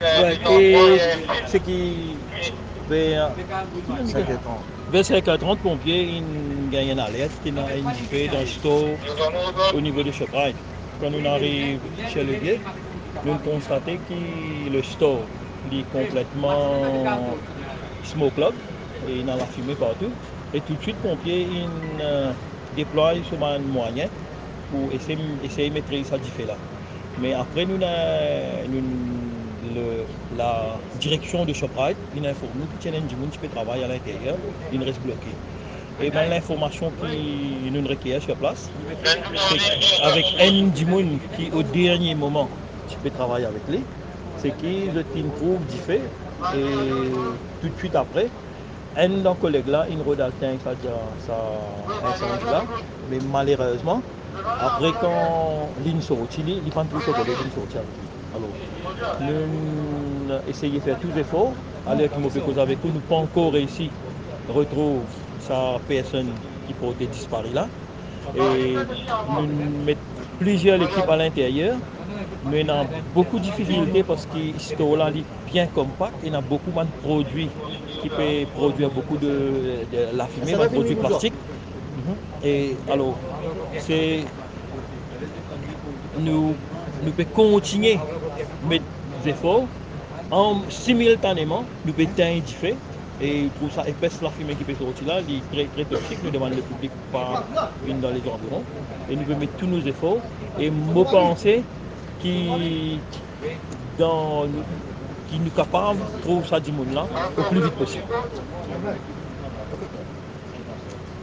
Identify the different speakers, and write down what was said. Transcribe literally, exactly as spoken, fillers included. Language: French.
Speaker 1: Ouais, et ce qui vers
Speaker 2: cinq et trente.
Speaker 1: vers cinq heures trente, pompiers ils gagnent une alerte qui a indiqué dans le store au niveau de Shoprite. Quand on arrive chez le guide, nous constatons que le store est complètement smoke up et il y a la fumée partout. Et tout de suite, pompiers ils, euh, déploient sur un moyen pour essayer, essayer de maîtriser ça fait là. Mais après, nous, nous le, la direction de Shoprite, il informe nous qu'il y a un monde qui peut travailler à l'intérieur, il reste bloqué. Et bien, l'information qui nous requiert sur place, c'est qu'avec un monde qui, au dernier moment, tu peux travailler avec lui, c'est qu'il te trouve du fait et tout de suite après, un de nos collègues là, il redacte ça, ça incendie là, mais malheureusement, après quand l'île sortit, il ne prend plus ce collègue, il sortit avec lui. Alors, nous avons essayé de faire tous les efforts, alors qu'il m'a fait cause avec nous, nous pas encore réussi à retrouver sa personne qui peut être disparue là. Et nous mettons plusieurs équipes à l'intérieur, mais on a beaucoup de difficultés parce que ce store-là est bien compact et il y a beaucoup de produits qui peuvent produire beaucoup de, de la fumée, de produits plastiques. Mhm. Et alors, c'est nous, nous pouvons continuer à mettre des efforts en simultanément, nous pouvons éteindre du feu et pour ça, épaisse la fumée qui peut sortir là, elle est très, très toxique. Nous demandons le public pas venir dans les environs et nous pouvons mettre tous nos efforts et me penser qui dans qui nous capable de trouver ça du monde là au plus vite possible.